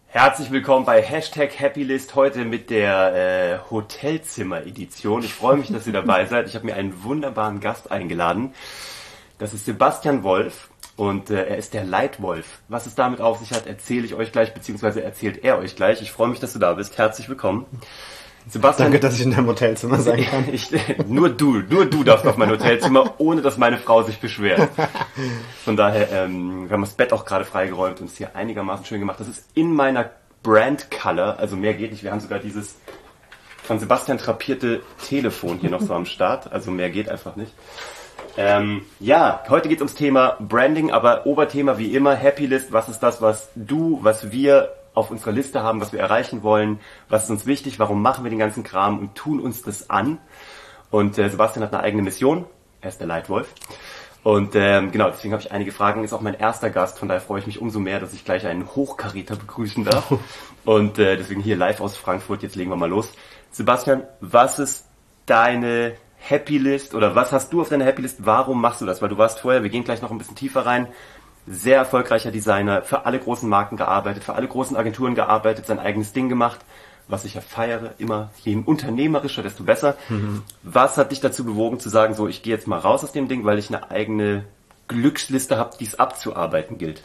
Herzlich willkommen bei #Happylist, heute mit der Hotelzimmer-Edition. Ich freue mich, dass ihr dabei seid. Ich habe mir einen wunderbaren Gast eingeladen. Das ist Sebastian Wolf und er ist der Leitwolf. Was es damit auf sich hat, erzähle ich euch gleich, beziehungsweise erzählt er euch gleich. Ich freue mich, dass du da bist. Herzlich willkommen. Sebastian, danke, dass ich in deinem Hotelzimmer sein kann. Nur du darfst auf mein Hotelzimmer, ohne dass meine Frau sich beschwert. Von daher, wir haben das Bett auch gerade freigeräumt und es hier einigermaßen schön gemacht. Das ist in meiner Brand Color, also mehr geht nicht. Wir haben sogar dieses von Sebastian trapierte Telefon hier noch so am Start, also mehr geht einfach nicht. Heute geht es ums Thema Branding, aber Oberthema wie immer, Happylist. Was ist das, was wir auf unserer Liste haben, was wir erreichen wollen, was ist uns wichtig, warum machen wir den ganzen Kram und tun uns das an. Und Sebastian hat eine eigene Mission, er ist der Leitwolf. Und deswegen habe ich einige Fragen, ist auch mein erster Gast, von daher freue ich mich umso mehr, dass ich gleich einen Hochkaräter begrüßen darf. Und deswegen hier live aus Frankfurt, jetzt legen wir mal los. Sebastian, was ist deine Happylist oder was hast du auf deiner Happylist, warum machst du das? Weil du warst vorher, wir gehen gleich noch ein bisschen tiefer rein, sehr erfolgreicher Designer, für alle großen Marken gearbeitet, für alle großen Agenturen gearbeitet, sein eigenes Ding gemacht, was ich ja feiere, immer je unternehmerischer, desto besser. Mhm. Was hat dich dazu bewogen zu sagen, so ich gehe jetzt mal raus aus dem Ding, weil ich eine eigene Glücksliste habe, die es abzuarbeiten gilt?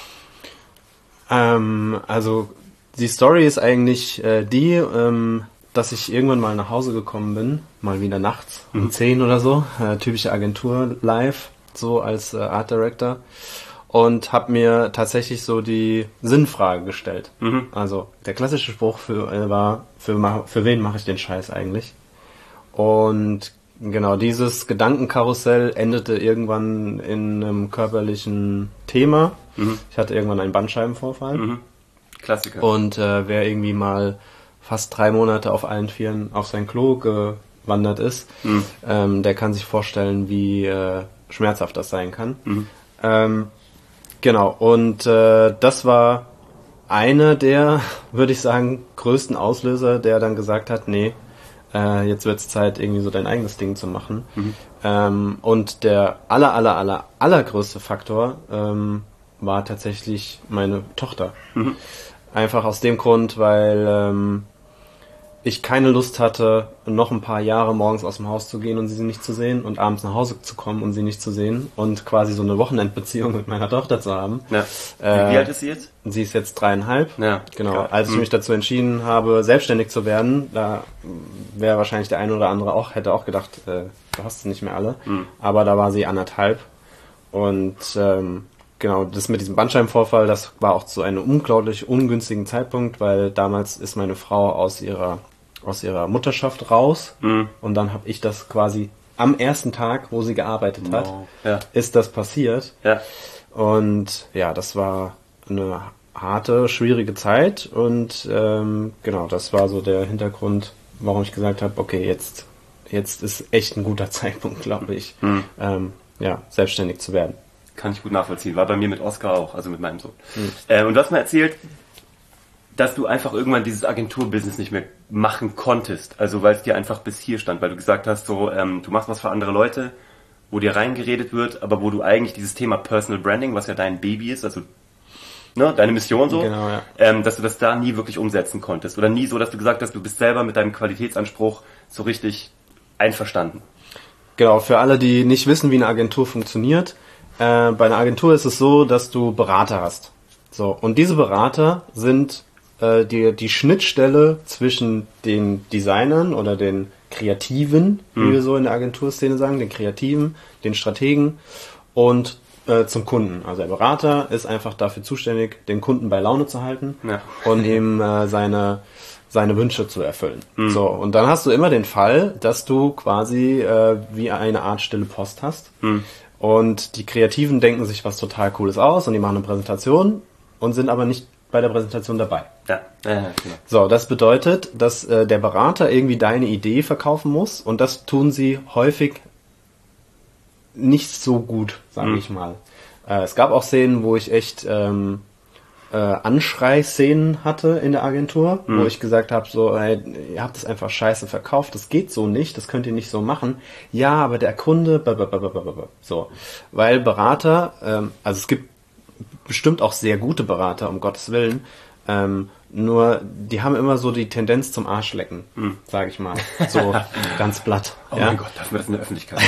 Also die Story ist eigentlich dass ich irgendwann mal nach Hause gekommen bin, mal wieder nachts um 10 oder so, typische Agentur live, so als Art Director. Und habe mir tatsächlich so die Sinnfrage gestellt. Mhm. Also der klassische Spruch war, für wen mache ich den Scheiß eigentlich? Und genau, dieses Gedankenkarussell endete irgendwann in einem körperlichen Thema. Mhm. Ich hatte irgendwann einen Bandscheibenvorfall. Mhm. Klassiker. Und wer irgendwie mal fast 3 Monate auf allen Vieren auf sein Klo gewandert ist, der kann sich vorstellen, wie schmerzhaft das sein kann. Mhm. Genau, und das war einer der, würde ich sagen, größten Auslöser, der dann gesagt hat, nee, jetzt wird's Zeit, irgendwie so dein eigenes Ding zu machen. Mhm. Und der allergrößte Faktor war tatsächlich meine Tochter. Mhm. Einfach aus dem Grund, weil ich keine Lust hatte, noch ein paar Jahre morgens aus dem Haus zu gehen und sie nicht zu sehen und abends nach Hause zu kommen und sie nicht zu sehen und quasi so eine Wochenendbeziehung mit meiner Tochter zu haben. Ja. Wie alt ist sie jetzt? Sie ist jetzt 3,5. Ja. Genau. Klar. Als ich mich dazu entschieden habe, selbstständig zu werden, da wäre wahrscheinlich der eine oder andere hätte auch gedacht, du hast sie nicht mehr alle. Mhm. Aber da war sie 1,5 und genau, das mit diesem Bandscheibenvorfall, das war auch zu einem unglaublich ungünstigen Zeitpunkt, weil damals ist meine Frau aus ihrer Mutterschaft raus und dann habe ich das quasi am ersten Tag, wo sie gearbeitet hat, ist das passiert. Ja. Und ja, das war eine harte, schwierige Zeit und genau, das war so der Hintergrund, warum ich gesagt habe, okay, jetzt ist echt ein guter Zeitpunkt, glaube ich, selbstständig zu werden. Kann ich gut nachvollziehen. War bei mir mit Oscar auch, also mit meinem Sohn. Und du hast mir erzählt, dass du einfach irgendwann dieses Agenturbusiness nicht mehr machen konntest. Also weil es dir einfach bis hier stand, weil du gesagt hast, so du machst was für andere Leute, wo dir reingeredet wird, aber wo du eigentlich dieses Thema Personal Branding, was ja dein Baby ist, also deine Mission so, genau, ja. Dass du das da nie wirklich umsetzen konntest. Oder nie so, dass du gesagt hast, du bist selber mit deinem Qualitätsanspruch so richtig einverstanden. Genau, für alle, die nicht wissen, wie eine Agentur funktioniert, bei einer Agentur ist es so, dass du Berater hast. So, und diese Berater sind die Schnittstelle zwischen den Designern oder den Kreativen, wie wir so in der Agenturszene sagen, den Kreativen, den Strategen und zum Kunden. Also der Berater ist einfach dafür zuständig, den Kunden bei Laune zu halten und ihm seine Wünsche zu erfüllen. So, und dann hast du immer den Fall, dass du quasi wie eine Art stille Post hast. Und die Kreativen denken sich was total Cooles aus und die machen eine Präsentation und sind aber nicht bei der Präsentation dabei. Ja. Genau. So, das bedeutet, dass der Berater irgendwie deine Idee verkaufen muss und das tun sie häufig nicht so gut, sage ich mal. Es gab auch Szenen, wo ich echt Anschrei-Szenen hatte in der Agentur, wo ich gesagt habe, so, ey, ihr habt das einfach scheiße verkauft, das geht so nicht, das könnt ihr nicht so machen. Ja, aber der Kunde, so, weil Berater, also es gibt bestimmt auch sehr gute Berater, um Gottes Willen, Nur, die haben immer so die Tendenz zum Arschlecken, sage ich mal. So ganz platt. Oh mein Gott, dürfen wir das in der Öffentlichkeit?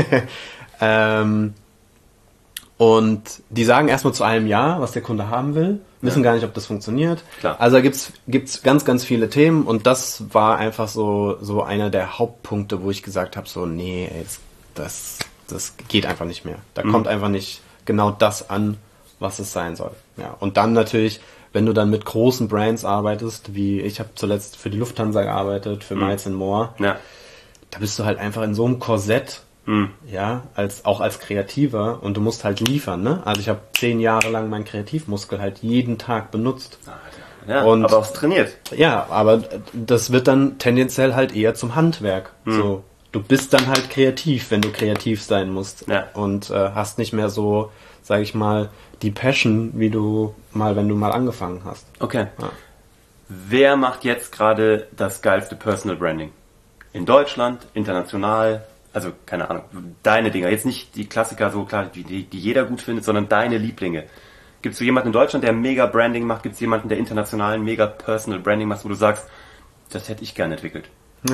Und die sagen erstmal zu allem Ja, was der Kunde haben will, wissen gar nicht, ob das funktioniert. Klar. Also da gibt's ganz, ganz viele Themen und das war einfach so einer der Hauptpunkte, wo ich gesagt habe, so nee, ey, das geht einfach nicht mehr. Da kommt einfach nicht genau das an, was es sein soll. Ja. Und dann natürlich, wenn du dann mit großen Brands arbeitest, wie ich habe zuletzt für die Lufthansa gearbeitet, für Miles & More, Ja. da bist du halt einfach in so einem Korsett, ja, auch als Kreativer und du musst halt liefern, ne? Also ich habe 10 Jahre lang meinen Kreativmuskel halt jeden Tag benutzt. Ja, Und aber auch trainiert. ja, aber das wird dann tendenziell halt eher zum Handwerk. So, du bist dann halt kreativ, wenn du kreativ sein musst. Ja. Und hast nicht mehr so, sag ich mal, die Passion, wie wenn du mal angefangen hast. Okay. Ja. Wer macht jetzt gerade das geilste Personal Branding? In Deutschland, international? Also, keine Ahnung, deine Dinger. Jetzt nicht die Klassiker so klar, die jeder gut findet, sondern deine Lieblinge. Gibt es so jemanden in Deutschland, der mega Branding macht? Gibt es jemanden, der international mega Personal Branding macht, wo du sagst, das hätte ich gerne entwickelt?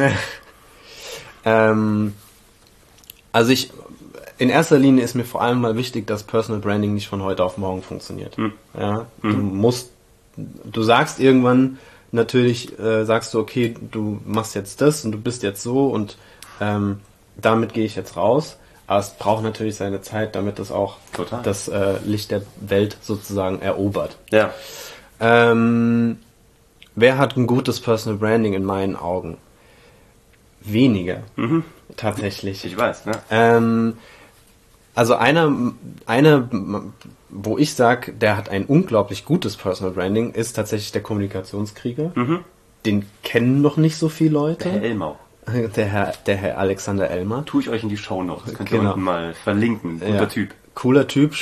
Also in erster Linie ist mir vor allem mal wichtig, dass Personal Branding nicht von heute auf morgen funktioniert. Ja, du sagst irgendwann natürlich, sagst du, okay, du machst jetzt das und du bist jetzt so und damit gehe ich jetzt raus. Aber es braucht natürlich seine Zeit, damit es auch das Licht der Welt sozusagen erobert. Ja. Wer hat ein gutes Personal Branding in meinen Augen? Wenige. Tatsächlich. Ich weiß, ne? Also einer, wo ich sage, der hat ein unglaublich gutes Personal Branding, ist tatsächlich der Kommunikationskrieger. Den kennen noch nicht so viele Leute. Der Herr Elmau. Der Herr Alexander Elmar. Tue ich euch in die Shownotes. Das könnt ihr unten mal verlinken. Guter Typ. Cooler Typ.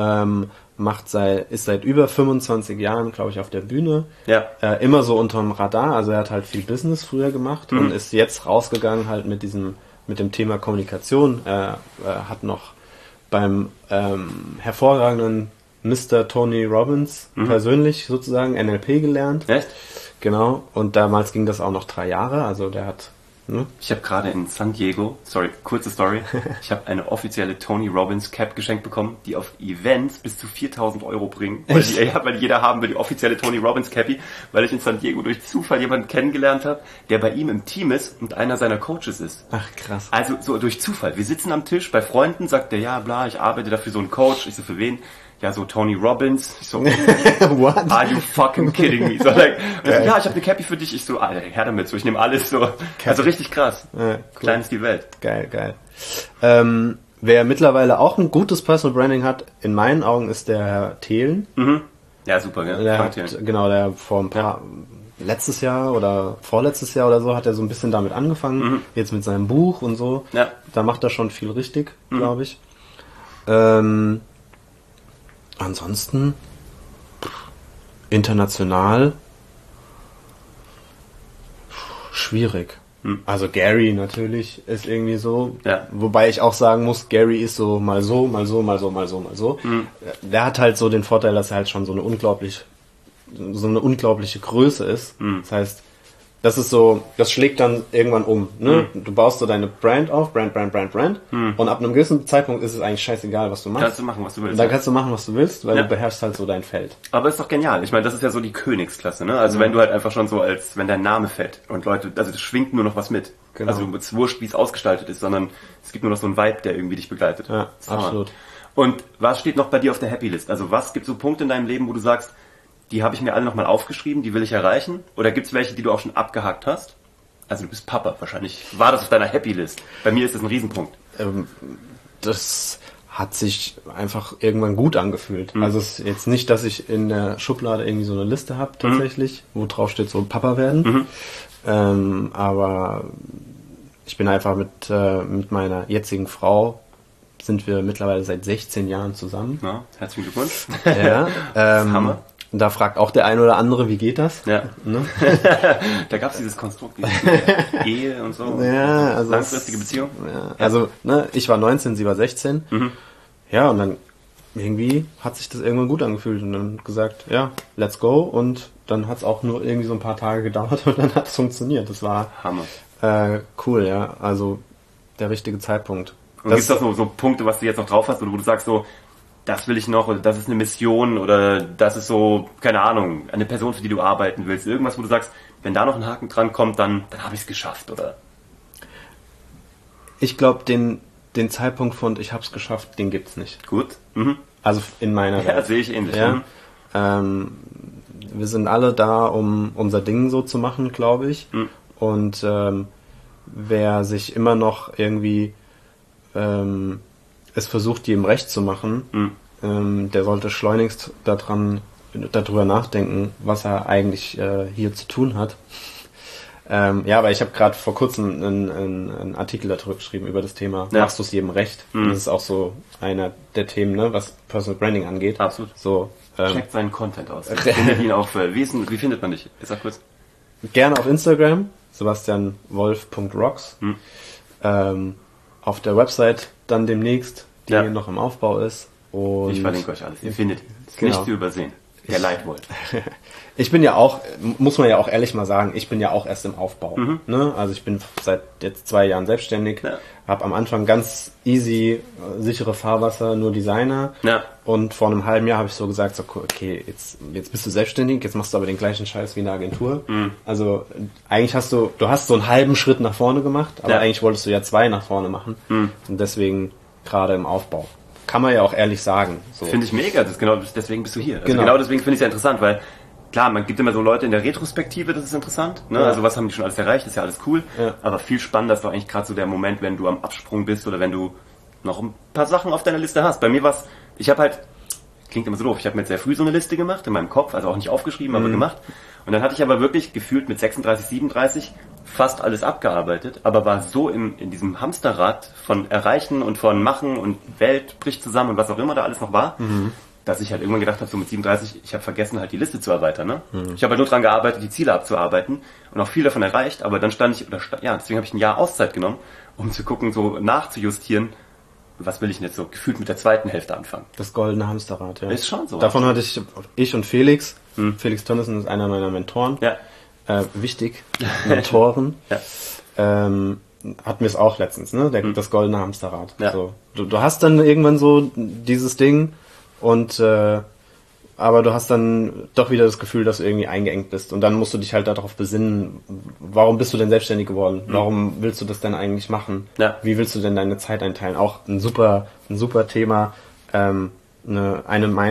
Ist seit über 25 Jahren, glaube ich, auf der Bühne. Ja. Immer so unterm Radar. Also er hat halt viel Business früher gemacht und ist jetzt rausgegangen halt mit dem Thema Kommunikation. Er hat noch beim hervorragenden Mr. Tony Robbins persönlich sozusagen NLP gelernt. Echt? Genau. Und damals ging das auch noch 3 Jahre. Also der hat... Ich habe gerade in San Diego, kurze Story, ich habe eine offizielle Tony Robbins Cap geschenkt bekommen, die auf Events bis zu 4.000 Euro bringen, weil jeder haben will, die offizielle Tony Robbins Cappy, weil ich in San Diego durch Zufall jemanden kennengelernt habe, der bei ihm im Team ist und einer seiner Coaches ist. Ach, krass. Also so durch Zufall. Wir sitzen am Tisch bei Freunden, sagt der, ja bla, ich arbeite dafür so einen Coach. Ich so, für wen? Ja, so Tony Robbins. Ich so, what? Are you fucking kidding me? So, like, so, ja, ich habe eine Cappy für dich. Ich so, Alter, her damit, so, ich nehme alles so. Also richtig krass. Ja, cool. Klein ist die Welt. Geil. Wer mittlerweile auch ein gutes Personal Branding hat, in meinen Augen, ist der Herr Thelen. Ja, super, gell? Der vor ein paar, letztes Jahr oder vorletztes Jahr oder so, hat er so ein bisschen damit angefangen. Jetzt mit seinem Buch und so. Ja. Da macht er schon viel richtig, glaube ich. Ansonsten international schwierig. Also Gary natürlich ist irgendwie so, wobei ich auch sagen muss, Gary ist so mal so. Der hat halt so den Vorteil, dass er halt schon so eine unglaubliche Größe ist. Das heißt, das ist so, das schlägt dann irgendwann um. Ne? Du baust so deine Brand auf, Brand. Und ab einem gewissen Zeitpunkt ist es eigentlich scheißegal, was du machst. Kannst du machen, was du willst. Da kannst du machen, was du willst, weil du beherrschst halt so dein Feld. Aber ist doch genial. Ich meine, das ist ja so die Königsklasse, ne? Also wenn du halt einfach schon so wenn dein Name fällt und Leute, also das schwingt nur noch was mit. Genau. Also es ist wurscht, wie es ausgestaltet ist, sondern es gibt nur noch so einen Vibe, der irgendwie dich begleitet. Ja, absolut. Und was steht noch bei dir auf der Happy List? Also was gibt so Punkte in deinem Leben, wo du sagst, die habe ich mir alle nochmal aufgeschrieben, die will ich erreichen? Oder gibt es welche, die du auch schon abgehakt hast? Also du bist Papa, wahrscheinlich war das auf deiner Happy List. Bei mir ist das ein Riesenpunkt. Das hat sich einfach irgendwann gut angefühlt. Also es ist jetzt nicht, dass ich in der Schublade irgendwie so eine Liste habe tatsächlich, wo drauf steht so Papa werden. Aber ich bin einfach mit meiner jetzigen Frau, sind wir mittlerweile seit 16 Jahren zusammen. Ja, herzlichen Glückwunsch. Ja, Hammer. Da fragt auch der eine oder andere, wie geht das? Ja. Ne? Da gab es dieses Konstrukt, diese Ehe und so. Ja, also langfristige Beziehung. Ja, also ich war 19, sie war 16. Ja, und dann irgendwie hat sich das irgendwann gut angefühlt und dann gesagt, ja, let's go. Und dann hat es auch nur irgendwie so ein paar Tage gedauert und dann hat es funktioniert. Das war Hammer. Cool, ja. Also der richtige Zeitpunkt. Und gibt es auch so Punkte, was du jetzt noch drauf hast, oder wo du sagst so, das will ich noch, oder das ist eine Mission, oder das ist so, keine Ahnung, eine Person, für die du arbeiten willst. Irgendwas, wo du sagst, wenn da noch ein Haken dran kommt, dann habe ich es geschafft, oder? Ich glaube, den Zeitpunkt von ich hab's geschafft, den gibt's nicht. Gut. Mhm. Also in meiner Welt. Ja, sehe ich ähnlich. Ja. Wir sind alle da, um unser Ding so zu machen, glaube ich. Mhm. Und wer sich immer noch irgendwie es versucht, jedem recht zu machen, der sollte schleunigst darüber nachdenken, was er eigentlich hier zu tun hat. Ja, aber ich habe gerade vor kurzem einen Artikel darüber geschrieben, über das Thema, machst du es jedem recht? Das ist auch so einer der Themen, ne, was Personal Branding angeht. Absolut. So, checkt seinen Content aus. Findet ihn auf, wie findet man dich? Sag kurz. Gerne auf Instagram, sebastianwolf.rocks. Auf der Website dann demnächst, die noch im Aufbau ist. Und ich verlinke euch alles. Ihr findet ihn. Ist nicht zu übersehen. Der Leitwolf. Ich bin ja auch, muss man ja auch ehrlich mal sagen, ich bin ja auch erst im Aufbau. Ne? Also ich bin seit jetzt 2 Jahren selbstständig, habe am Anfang ganz easy, sichere Fahrwasser, nur Designer. Ja. Und vor einem halben Jahr habe ich so gesagt, so, okay, jetzt bist du selbstständig, jetzt machst du aber den gleichen Scheiß wie eine Agentur. Also eigentlich hast du hast so einen halben Schritt nach vorne gemacht, aber eigentlich wolltest du ja 2 nach vorne machen. Und deswegen gerade im Aufbau. Kann man ja auch ehrlich sagen. So. Finde ich mega, deswegen bist du hier. Also genau deswegen finde ich es ja interessant, weil klar, man gibt immer so Leute in der Retrospektive, das ist interessant. Ne? Also was haben die schon alles erreicht, ist ja alles cool. Ja. Aber viel spannender ist doch eigentlich gerade so der Moment, wenn du am Absprung bist oder wenn du noch ein paar Sachen auf deiner Liste hast. Bei mir war's, ich habe halt, klingt immer so doof, ich habe mir sehr früh so eine Liste gemacht, in meinem Kopf, also auch nicht aufgeschrieben, aber gemacht. Und dann hatte ich aber wirklich gefühlt mit 36, 37 fast alles abgearbeitet, aber war so in diesem Hamsterrad von Erreichen und von Machen und Welt bricht zusammen und was auch immer da alles noch war, dass ich halt irgendwann gedacht habe, so mit 37, ich habe vergessen halt die Liste zu erweitern. Ne? Ich habe halt nur dran gearbeitet, die Ziele abzuarbeiten und auch viel davon erreicht, aber dann deswegen habe ich ein Jahr Auszeit genommen, um zu gucken, so nachzujustieren, was will ich denn jetzt so gefühlt mit der zweiten Hälfte anfangen. Das goldene Hamsterrad, ja. Ist schon so. Davon hatte ich und Felix, Felix Tönnissen ist einer meiner Mentoren, wichtig, Mentoren, hatten wir es auch letztens, ne? Das goldene Hamsterrad. Ja. So. Du hast dann irgendwann so dieses Ding und aber du hast dann doch wieder das Gefühl, dass du irgendwie eingeengt bist und dann musst du dich halt darauf besinnen, warum bist du denn selbstständig geworden? Warum willst du das denn eigentlich machen? Ja. Wie willst du denn deine Zeit einteilen? Auch ein super Thema. Eine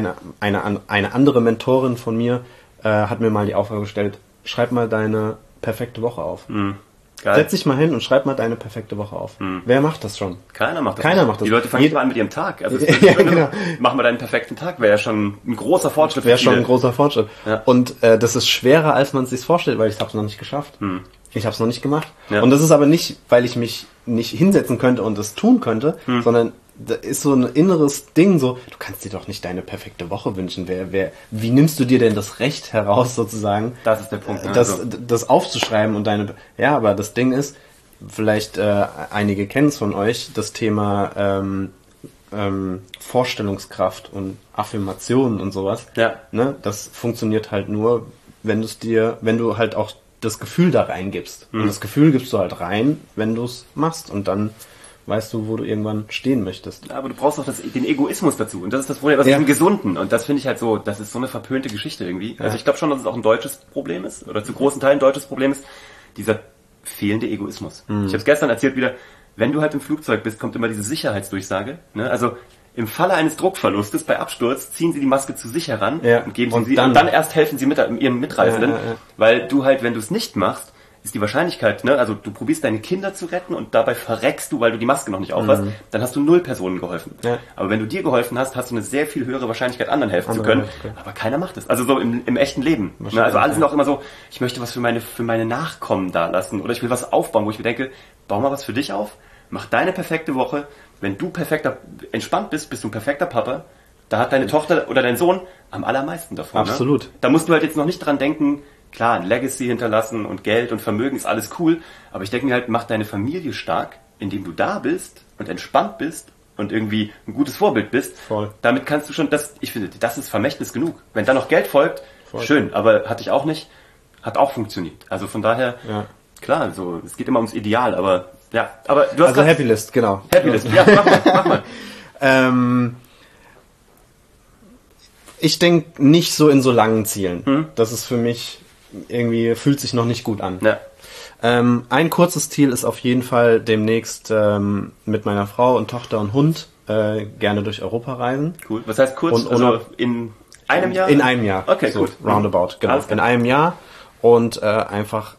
andere Mentorin von mir hat mir mal die Aufgabe gestellt, schreib mal deine perfekte Woche auf. Geil. Setz dich mal hin und schreib mal deine perfekte Woche auf. Wer macht das schon? Keiner macht das. Die Leute fangen nicht mal an mit ihrem Tag. Also genau. Mach mal deinen perfekten Tag, wäre ja schon ein großer Fortschritt. Ja. Und das ist schwerer, als man es sich vorstellt, weil ich habe es noch nicht geschafft. Ich habe es noch nicht gemacht. Ja. Und das ist aber nicht, weil ich mich nicht hinsetzen könnte und es tun könnte, sondern da ist so ein inneres Ding, so, du kannst dir doch nicht deine perfekte Woche wünschen. Wie nimmst du dir denn das Recht heraus, sozusagen? Das ist der Punkt. Ne? Das aufzuschreiben und aber das Ding ist, vielleicht einige kennen es von euch, das Thema Vorstellungskraft und Affirmationen und sowas. Ja. Ne? Das funktioniert halt nur, wenn du halt auch das Gefühl da reingibst. Und das Gefühl gibst du halt rein, wenn du es machst und dann weißt du, wo du irgendwann stehen möchtest. Aber du brauchst auch den Egoismus dazu. Und das ist das Problem, was ist im Gesunden. Und das finde ich halt so, das ist so eine verpönte Geschichte irgendwie. Ja. Also ich glaube schon, dass es auch ein deutsches Problem ist, oder zu großen Teilen ein deutsches Problem ist, dieser fehlende Egoismus. Ich habe es gestern erzählt wieder, wenn du halt im Flugzeug bist, kommt immer diese Sicherheitsdurchsage. Ne? Also im Falle eines Druckverlustes bei Absturz ziehen sie die Maske zu sich heran und geben sie und dann erst helfen sie ihrem Mitreisenden. Weil du halt, wenn du es nicht machst, ist die Wahrscheinlichkeit, ne, also du probierst deine Kinder zu retten und dabei verreckst du, weil du die Maske noch nicht auf hast, dann hast du 0 Personen geholfen. Ja. Aber wenn du dir geholfen hast, hast du eine sehr viel höhere Wahrscheinlichkeit, anderen helfen zu können. Aber keiner macht es. Also so im echten Leben. Ne? Also alle sind auch immer so, ich möchte was für meine Nachkommen da lassen oder ich will was aufbauen, wo ich mir denke, bau mal was für dich auf, mach deine perfekte Woche. Wenn du entspannt bist, bist du ein perfekter Papa. Da hat deine Tochter oder dein Sohn am allermeisten davon. Absolut. Ne? Da musst du halt jetzt noch nicht dran denken, klar, ein Legacy hinterlassen und Geld und Vermögen ist alles cool, aber ich denke mir halt, mach deine Familie stark, indem du da bist und entspannt bist und irgendwie ein gutes Vorbild bist, Voll. damit kannst du schon, ich finde, das ist Vermächtnis genug. Wenn dann noch Geld folgt, Voll. schön, aber hatte ich auch nicht, hat auch funktioniert. Also von daher, klar, so, es geht immer ums Ideal, aber du hast Also Happy List, genau. Happy List, ja, mach mal. Ich denke nicht so in so langen Zielen. Das ist für mich irgendwie, fühlt sich noch nicht gut an. Ja. Ein kurzes Ziel ist auf jeden Fall demnächst mit meiner Frau und Tochter und Hund gerne durch Europa reisen. Cool. Was heißt kurz? Und also in einem Jahr? In einem Jahr. Okay, so, gut. Roundabout, genau. In einem Jahr und einfach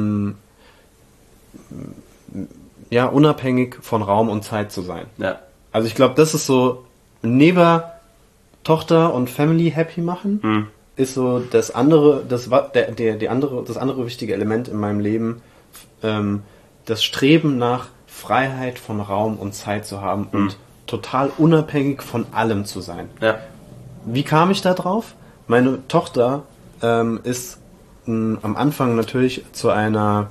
unabhängig von Raum und Zeit zu sein. Ja. Also ich glaube, das ist so neben Tochter und Family happy machen, ist so das andere, das andere wichtige Element in meinem Leben, das Streben nach Freiheit von Raum und Zeit zu haben und total unabhängig von allem zu sein. Ja. Wie kam ich da drauf? Meine Tochter ist am Anfang natürlich zu einer,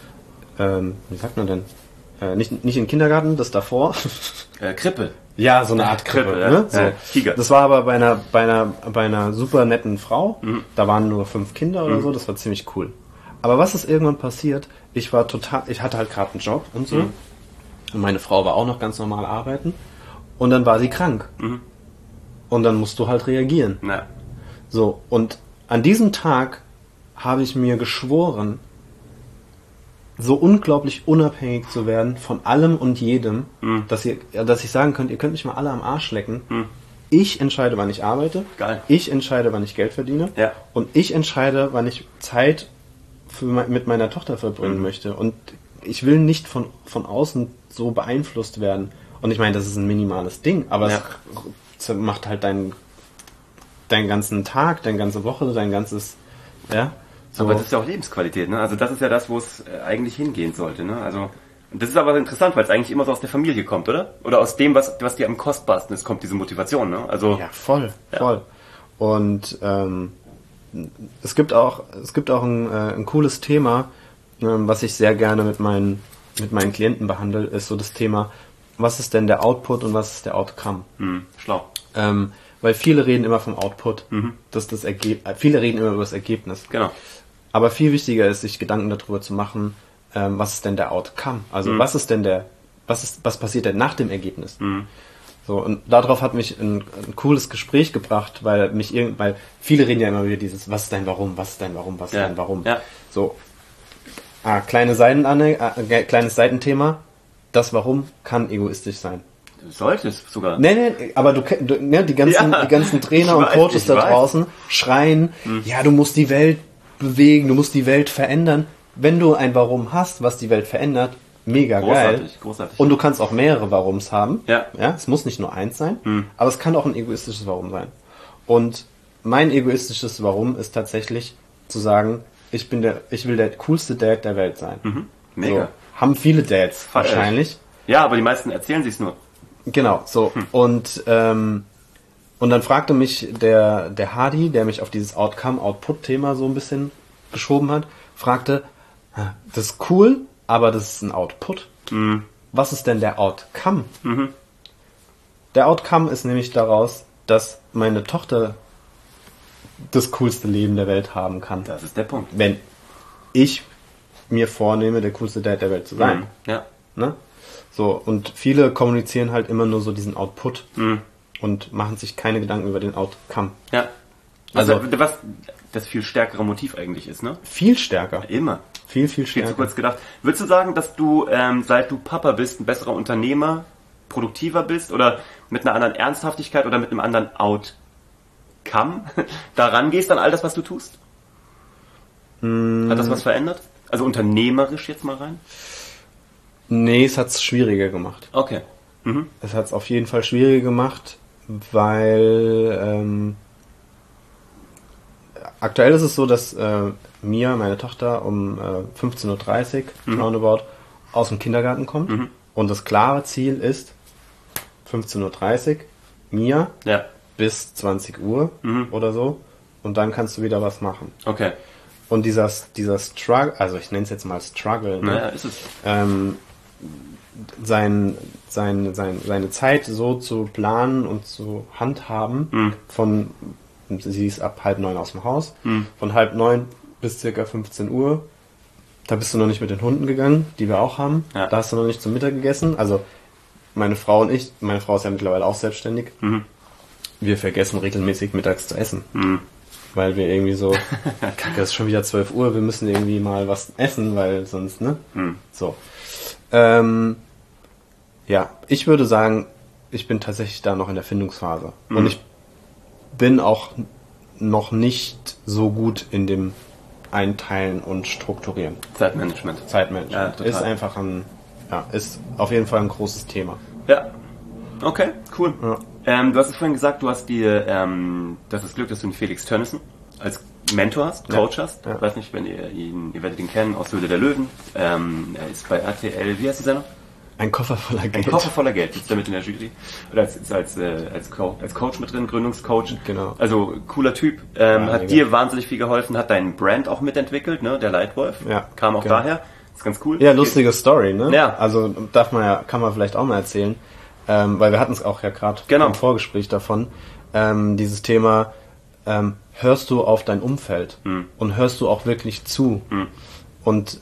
wie sagt man denn? Nicht in den Kindergarten, das davor. Krippe. Ja, so eine Art Krippe. Ne? So. Tiger. Das war aber bei einer super netten Frau. Da waren nur 5 Kinder oder so. Das war ziemlich cool. Aber was ist irgendwann passiert? Ich hatte halt gerade einen Job und so. Und meine Frau war auch noch ganz normal arbeiten. Und dann war sie krank. Und dann musst du halt reagieren. Ja. So, und an diesem Tag habe ich mir geschworen, so unglaublich unabhängig zu werden von allem und jedem, dass ich sagen könnte, ihr könnt mich mal alle am Arsch lecken. Ich entscheide, wann ich arbeite. Geil. Ich entscheide, wann ich Geld verdiene. Ja. Und ich entscheide, wann ich Zeit mit meiner Tochter verbringen möchte. Und ich will nicht von außen so beeinflusst werden. Und ich meine, das ist ein minimales Ding, aber es macht halt deinen ganzen Tag, deine ganze Woche, dein ganzes, so. Aber das ist ja auch Lebensqualität, ne? Also das ist ja das, wo es eigentlich hingehen sollte, ne? Also, und das ist aber interessant, weil es eigentlich immer so aus der Familie kommt, oder? Oder aus dem, was dir am kostbarsten ist, kommt diese Motivation, ne? Also. Ja, voll. Und es gibt auch ein cooles Thema, was ich sehr gerne mit meinen Klienten behandle, ist so das Thema, was ist denn der Output und was ist der Outcome? Schlau. Weil viele reden immer vom Output, viele reden immer über das Ergebnis. Genau. Aber viel wichtiger ist, sich Gedanken darüber zu machen, was ist denn der Outcome? Also was passiert denn nach dem Ergebnis? So, und darauf hat mich ein cooles Gespräch gebracht, weil viele reden ja immer wieder dieses, was ist dein Warum, was ist dein Warum, was ist dein Warum? Ja. So, kleines Seitenthema, das Warum kann egoistisch sein. Sollte es sogar. Nee, aber die ganzen Trainer und Coaches da draußen schreien, du musst die Welt bewegen, du musst die Welt verändern. Wenn du ein Warum hast, was die Welt verändert, mega geil. Großartig. Und du kannst auch mehrere Warums haben. Ja. Es muss nicht nur eins sein, aber es kann auch ein egoistisches Warum sein. Und mein egoistisches Warum ist tatsächlich zu sagen, ich will der coolste Dad der Welt sein. Mega. So, haben viele Dads wahrscheinlich. Ja, aber die meisten erzählen sich's nur. Genau, so. Und dann fragte mich der Hardy, der mich auf dieses Outcome-Output-Thema so ein bisschen geschoben hat, fragte, das ist cool, aber das ist ein Output. Was ist denn der Outcome? Der Outcome ist nämlich daraus, dass meine Tochter das coolste Leben der Welt haben kann. Das ist der Punkt. Wenn ich mir vornehme, der coolste Dad der Welt zu sein. Ja. Ne? So, und viele kommunizieren halt immer nur so diesen Output und machen sich keine Gedanken über den Outcome. Ja. Also was das viel stärkere Motiv eigentlich ist, ne? Viel stärker. Immer. Viel Viel stärker. zu kurz gedacht. Würdest du sagen, dass du, seit du Papa bist, ein besserer Unternehmer, produktiver bist oder mit einer anderen Ernsthaftigkeit oder mit einem anderen Outcome da rangehst an all das, was du tust? Hat das was verändert? Also unternehmerisch jetzt mal rein? Nee, es hat es schwieriger gemacht. Okay. Es hat es auf jeden Fall schwieriger gemacht, weil aktuell ist es so, dass meine Tochter um 15.30 Uhr roundabout aus dem Kindergarten kommt und das klare Ziel ist 15.30 Uhr Mia bis 20 Uhr oder so und dann kannst du wieder was machen. Okay. Und dieser Struggle, also ich nenne es jetzt mal Struggle, Naja, ist es. seine Zeit so zu planen und zu handhaben, sie ist ab 8:30 aus dem Haus, von 8:30 bis circa 15 Uhr, da bist du noch nicht mit den Hunden gegangen, die wir auch haben, da hast du noch nicht zum Mittag gegessen, also meine Frau und ich, meine Frau ist ja mittlerweile auch selbstständig, wir vergessen regelmäßig mittags zu essen. Weil wir irgendwie so, kacke, es ist schon wieder 12 Uhr, wir müssen irgendwie mal was essen, weil sonst, ne? So. Ja, ich würde sagen, ich bin tatsächlich da noch in der Findungsphase. Und ich bin auch noch nicht so gut in dem Einteilen und Strukturieren. Zeitmanagement. Ja, ist einfach ist auf jeden Fall ein großes Thema. Ja. Okay, cool. Ja. Du hast es vorhin gesagt, du hast das Glück, dass du einen Felix Tönnissen als Mentor hast, Coach hast. Ich weiß nicht, wenn ihr werdet ihn kennen, aus Höhle der Löwen. Er ist bei RTL, wie heißt die Sendung? Ein Koffer voller Geld. Ein Koffer voller Geld, sitzt da mit in der Jury. Oder als Coach mit drin, Gründungscoach. Genau. Also, cooler Typ. Hat dir wahnsinnig viel geholfen, hat deinen Brand auch mitentwickelt, ne? Der Leitwolf. Ja. Kam auch daher. Ist ganz cool. Ja, lustige Story, ne? Ja. Also, kann man vielleicht auch mal erzählen. Weil wir hatten es auch ja gerade im Vorgespräch davon, dieses Thema, hörst du auf dein Umfeld und hörst du auch wirklich zu. Und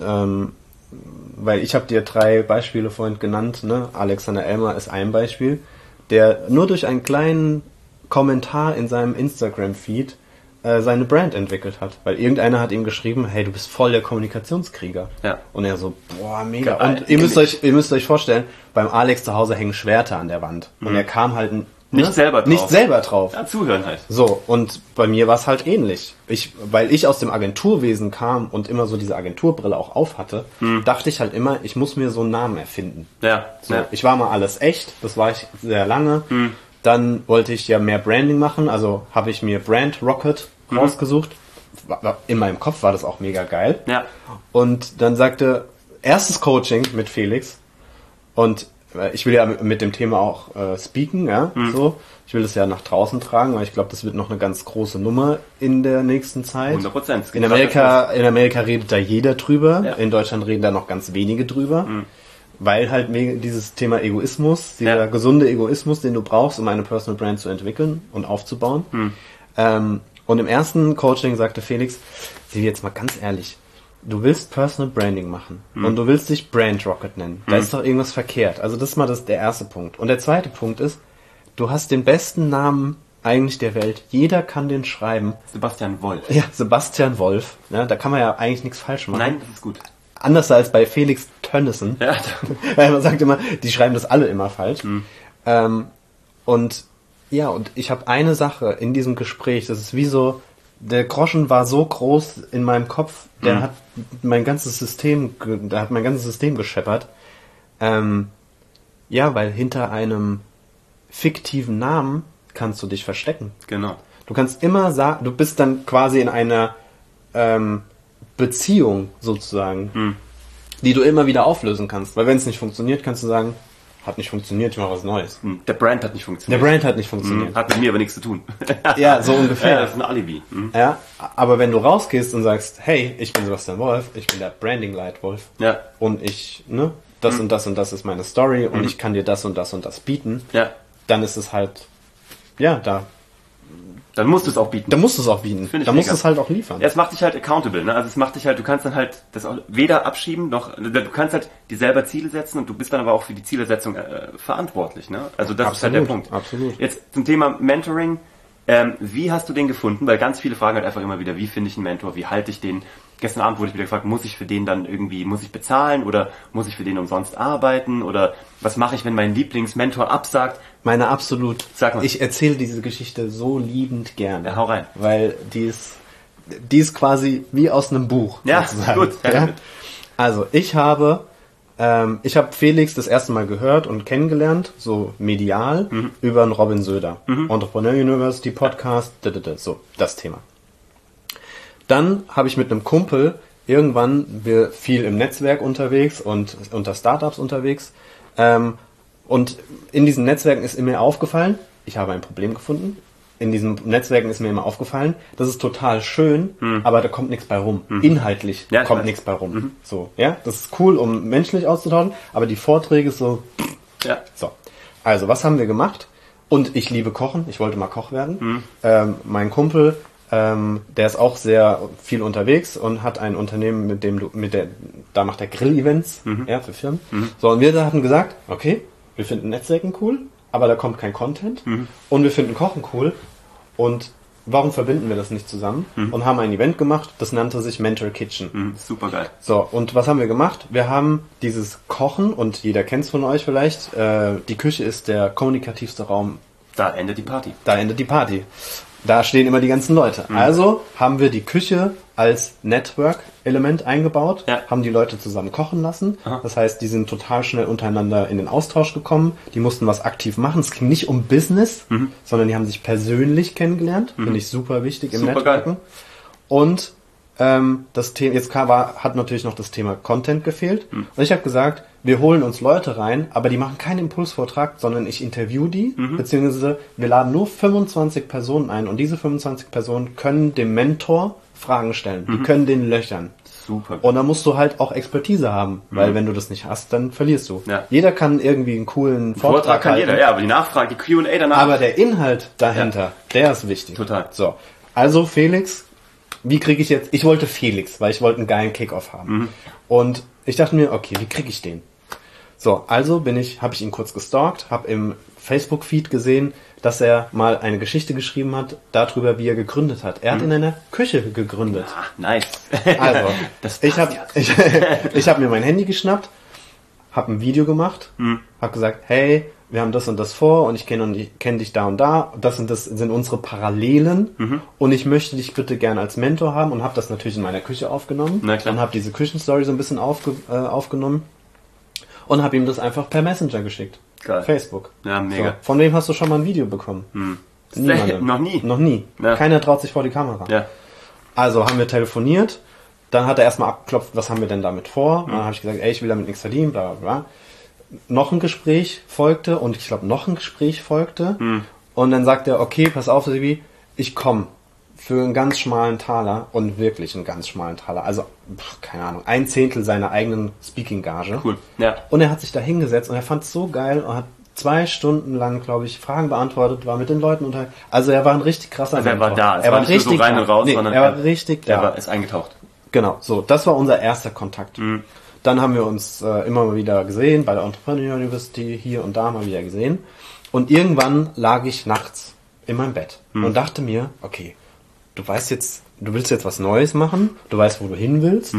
weil ich habe dir 3 Beispiele vorhin genannt, ne? Alexander Elmer ist ein Beispiel, der nur durch einen kleinen Kommentar in seinem Instagram-Feed seine Brand entwickelt hat. Weil irgendeiner hat ihm geschrieben, hey, du bist voll der Kommunikationskrieger. Ja. Und er so, boah, mega. Und ihr müsst euch vorstellen, beim Alex zu Hause hängen Schwerter an der Wand. Und er kam halt nicht selber drauf. Ja, zuhören halt. So, und bei mir war es halt ähnlich. Weil ich aus dem Agenturwesen kam und immer so diese Agenturbrille auch auf hatte, dachte ich halt immer, ich muss mir so einen Namen erfinden. Ja. So, ich war mal alles echt, das war ich sehr lange. Dann wollte ich ja mehr Branding machen, also habe ich mir Brand Rocket rausgesucht. In meinem Kopf war das auch mega geil. Ja. Und dann sagte, erstes Coaching mit Felix. Und ich will ja mit dem Thema auch speaken, ja, so. Ich will das ja nach draußen tragen, weil ich glaube, das wird noch eine ganz große Nummer in der nächsten Zeit. 100%. In Amerika redet da jeder drüber. Ja. In Deutschland reden da noch ganz wenige drüber. Weil halt dieses Thema Egoismus, dieser gesunde Egoismus, den du brauchst, um eine Personal Brand zu entwickeln und aufzubauen. Und im ersten Coaching sagte Felix, Silvi, jetzt mal ganz ehrlich, du willst Personal Branding machen und du willst dich Brand Rocket nennen. Da ist doch irgendwas verkehrt. Also das ist mal der erste Punkt. Und der zweite Punkt ist, du hast den besten Namen eigentlich der Welt. Jeder kann den schreiben. Sebastian Wolf. Ja, Sebastian Wolf. Ja, da kann man ja eigentlich nichts falsch machen. Nein, das ist gut. Anders als bei Felix Tönnissen. Ja. Weil man sagt immer, die schreiben das alle immer falsch. Und ich habe eine Sache in diesem Gespräch, das ist wie so, der Groschen war so groß in meinem Kopf, der hat mein ganzes System gescheppert. Weil hinter einem fiktiven Namen kannst du dich verstecken. Genau. Du kannst immer sagen, du bist dann quasi in einer Beziehung sozusagen, die du immer wieder auflösen kannst. Weil wenn es nicht funktioniert, kannst du sagen, hat nicht funktioniert, ich mache was Neues. Der Brand hat nicht funktioniert. Hat mit mir aber nichts zu tun. Ja, so ungefähr. Ja, das ist ein Alibi. Ja, aber wenn du rausgehst und sagst, hey, ich bin Sebastian Wolf, ich bin der Branding-Leitwolf und ich, das und das und das ist meine Story und ich kann dir das und das und das bieten, dann ist es halt, dann musst du es auch bieten. Dann musst du es halt auch liefern. Ja, es macht dich halt accountable, ne? Also es macht dich halt, du kannst dann halt das auch weder abschieben, noch, du kannst halt dir selber Ziele setzen und du bist dann aber auch für die Zielersetzung verantwortlich, ne? Also das ist halt der Punkt. Absolut. Jetzt zum Thema Mentoring. Wie hast du den gefunden? Weil ganz viele fragen halt einfach immer wieder, wie finde ich einen Mentor? Wie halte ich den? Gestern Abend wurde ich wieder gefragt, muss ich für den dann irgendwie, muss ich bezahlen oder muss ich für den umsonst arbeiten? Oder was mache ich, wenn mein Lieblingsmentor absagt? Ich erzähle diese Geschichte so liebend gerne. Ja, hau rein. Weil die ist quasi wie aus einem Buch. Ja, sozusagen. Gut. Ja. Also ich habe Felix das erste Mal gehört und kennengelernt, so medial, über einen Robin Söder. Entrepreneur University Podcast, so, das Thema. Dann habe ich mit einem Kumpel wir viel im Netzwerk unterwegs und unter Startups unterwegs. Und in diesen Netzwerken ist mir aufgefallen, ich habe ein Problem gefunden. in diesen Netzwerken ist mir immer aufgefallen, das ist total schön, aber da kommt nichts bei rum. Inhaltlich kommt nichts bei rum. So, ja, das ist cool, um menschlich auszutauschen, aber die Vorträge so. Ja. So, also was haben wir gemacht? Und ich liebe Kochen, ich wollte mal Koch werden. Mein Kumpel, der ist auch sehr viel unterwegs und hat ein Unternehmen, da macht er Grill-Events, ja, für Firmen. So, und wir hatten gesagt, okay, wir finden Netzwerken cool, aber da kommt kein Content. Und wir finden Kochen cool. Und warum verbinden wir das nicht zusammen? Und haben ein Event gemacht, das nannte sich Mentor Kitchen. Super geil. So, und was haben wir gemacht? Wir haben dieses Kochen, und jeder kennt es von euch vielleicht, die Küche ist der kommunikativste Raum. Da endet die Party. Da endet die Party. Da stehen immer die ganzen Leute. Also haben wir die Küche als Network-Element eingebaut, haben die Leute zusammen kochen lassen. Aha. Das heißt, die sind total schnell untereinander in den Austausch gekommen. Die mussten was aktiv machen. Es ging nicht um Business, sondern die haben sich persönlich kennengelernt. Finde ich super wichtig im Networken. Geil. Und das Thema, hat natürlich noch das Thema Content gefehlt. Und ich habe gesagt, wir holen uns Leute rein, aber die machen keinen Impulsvortrag, sondern ich interview die, beziehungsweise wir laden nur 25 Personen ein und diese 25 Personen können dem Mentor Fragen stellen. Die können den löchern. Super. Und dann musst du halt auch Expertise haben, weil wenn du das nicht hast, dann verlierst du. Ja. Jeder kann irgendwie einen coolen Vortrag kann halten. Jeder, ja, aber die Nachfrage, die Q&A danach. Aber der Inhalt dahinter, der ist wichtig. Total. So, also Felix, wie kriege ich jetzt, ich wollte Felix, weil ich wollte einen geilen Kickoff haben. Und ich dachte mir, okay, wie kriege ich den? So, also habe ich ihn kurz gestalkt, habe im Facebook-Feed gesehen, dass er mal eine Geschichte geschrieben hat, darüber, wie er gegründet hat. Er hat in einer Küche gegründet. Ah, nice. Also, ich hab mir mein Handy geschnappt, habe ein Video gemacht, habe gesagt, hey, wir haben das und das vor und ich kenne dich da und da. Das und das sind unsere Parallelen und ich möchte dich bitte gerne als Mentor haben und habe das natürlich in meiner Küche aufgenommen. Na klar. Und habe diese Küchenstory so ein bisschen aufgenommen und habe ihm das einfach per Messenger geschickt. Geil. Facebook. Ja, mega. So, von wem hast du schon mal ein Video bekommen? Noch nie. Noch nie. Ja. Keiner traut sich vor die Kamera. Ja. Also haben wir telefoniert, dann hat er erstmal abgeklopft, was haben wir denn damit vor? Dann habe ich gesagt, ey, ich will damit nichts verdienen, bla bla bla. Noch ein Gespräch folgte und ich glaube noch ein Gespräch folgte und dann sagt er, okay, pass auf, Sebi, ich komme für einen ganz schmalen Taler und wirklich einen ganz schmalen Taler, also keine Ahnung, 1/10 seiner eigenen Speaking-Gage. Cool, ja. Und er hat sich da hingesetzt und er fand es so geil und hat 2 Stunden lang, glaube ich, Fragen beantwortet, war mit den Leuten unterhalten. Also er war ein richtig krasser Mentor. Er war da, er war nicht richtig nur so rein und raus, sondern er war richtig da. Er ist eingetaucht. Genau, so, das war unser erster Kontakt. Dann haben wir uns immer mal wieder gesehen, bei der Entrepreneur University, hier und da mal wieder gesehen. Und irgendwann lag ich nachts in meinem Bett und dachte mir, okay, du willst jetzt was Neues machen, du weißt, wo du hin willst,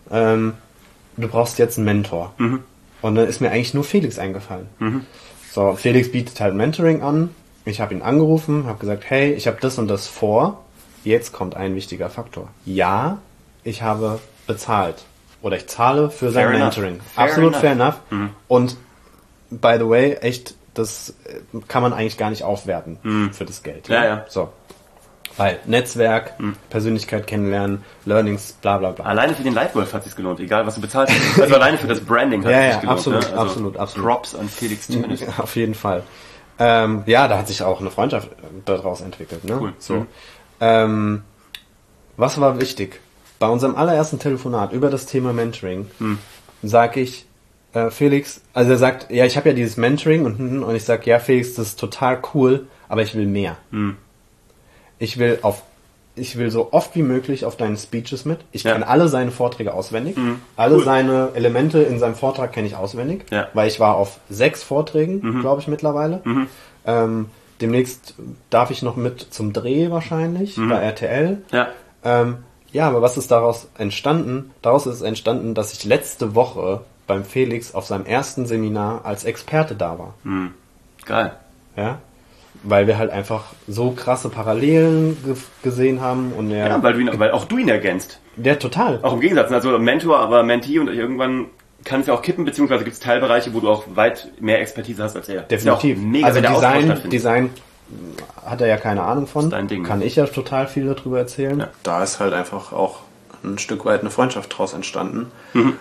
du brauchst jetzt einen Mentor. Und dann ist mir eigentlich nur Felix eingefallen. So, Felix bietet halt Mentoring an, ich habe ihn angerufen, habe gesagt, hey, ich habe das und das vor, jetzt kommt ein wichtiger Faktor. Ja, ich habe bezahlt. Oder ich zahle für sein Mentoring. Absolut fair enough. Und by the way, echt, das kann man eigentlich gar nicht aufwerten für das Geld. Ja. So. Weil Netzwerk, Persönlichkeit kennenlernen, Learnings, bla bla bla. Alleine für den Lightwolf hat es sich gelohnt, egal was du bezahlt hast. Also alleine für das Branding hat es sich gelohnt. Absolut, ne? Also absolut. Props an Felix Tönnies. Auf jeden Fall. Ja, da hat sich auch eine Freundschaft daraus entwickelt. Ne? Cool. So. Was war wichtig? Bei unserem allerersten Telefonat über das Thema Mentoring sage ich, Felix, also er sagt, ja, ich habe ja dieses Mentoring und ich sage, ja, Felix, das ist total cool, aber ich will mehr. Ich will so oft wie möglich auf deinen Speeches mit. Ich kenne alle seine Vorträge auswendig. Alle seine Elemente in seinem Vortrag kenne ich auswendig, weil ich war auf 6 Vorträgen, glaube ich, mittlerweile. Demnächst darf ich noch mit zum Dreh wahrscheinlich bei RTL. Ja, aber was ist daraus entstanden? Daraus ist entstanden, dass ich letzte Woche beim Felix auf seinem ersten Seminar als Experte da war. Geil. Ja, weil wir halt einfach so krasse Parallelen gesehen haben und weil auch du ihn ergänzt. Der total. Auch im Gegensatz, also Mentor, aber Mentee und irgendwann kann es ja auch kippen, beziehungsweise gibt es Teilbereiche, wo du auch weit mehr Expertise hast als er. Definitiv. Ja mega, also Design hat er ja keine Ahnung von. Dein Ding. Kann ich ja total viel darüber erzählen. Ja, da ist halt einfach auch ein Stück weit eine Freundschaft draus entstanden.